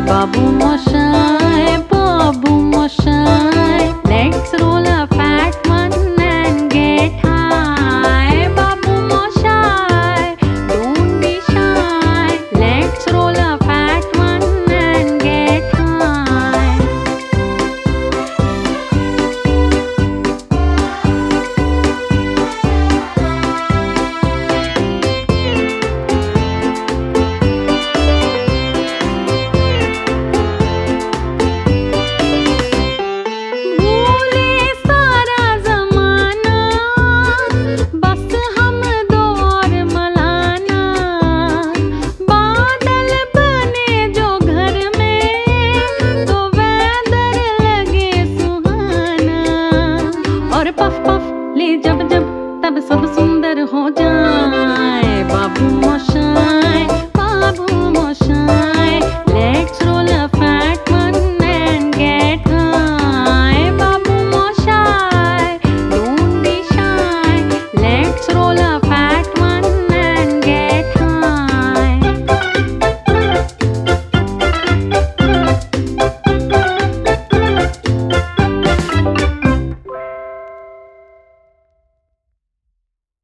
Babu Moshai, let's roll a fat one and get high. Babu Moshai, don't be shy, let's roll a fat one and get high. और puff puff ले जब जब तब सब